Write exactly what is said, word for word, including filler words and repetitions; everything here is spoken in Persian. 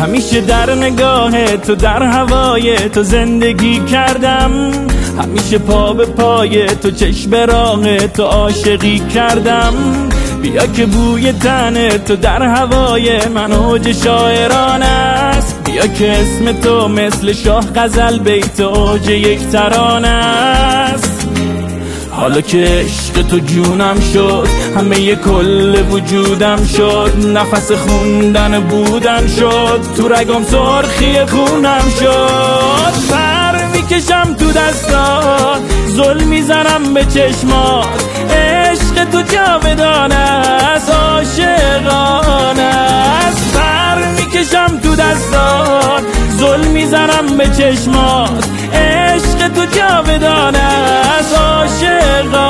همیشه در نگاه تو، در هوای تو زندگی کردم، همیشه پا به پای تو، چشم به راه تو عاشقی کردم. بیا که بوی تن تو در هوای من اوج شاعران است، بیا که اسم تو مثل شاه غزل بیت اوج یک ترانه است. حالا که عشق تو جونم شد، همه ی کل وجودم شد، نفس خوندن بودن شد، تو رگم سرخی خونم شد. پر میکشم تو دستات، ظلم میزنم به چشمات، عشق تو جاودانه است، عاشقانه است. پر میکشم تو دستات، ظلم میزنم به چشمات، عشق تو جاودانه است، عاشقانه